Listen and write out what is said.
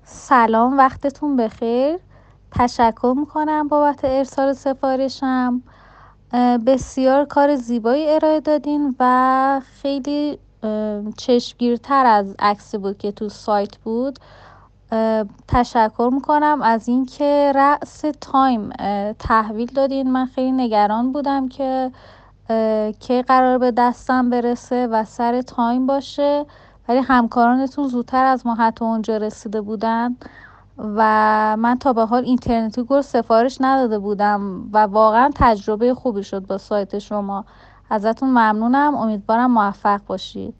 سلام، وقتتون بخیر. تشکر میکنم بابت ارسال سفارشم. بسیار کار زیبایی ارائه دادین و خیلی چشمگیرتر از عکسی بود که تو سایت بود. تشکر میکنم از اینکه رأس تایم تحویل دادین. من خیلی نگران بودم که کی قرار به دستم برسه و سر تایم باشه، ولی همکارانتون زودتر از ما حتی اونجا رسیده بودن و من تا به حال اینترنتی گل سفارش نداده بودم و واقعا تجربه خوبی شد با سایت شما. ازتون ممنونم. امیدوارم موفق باشید.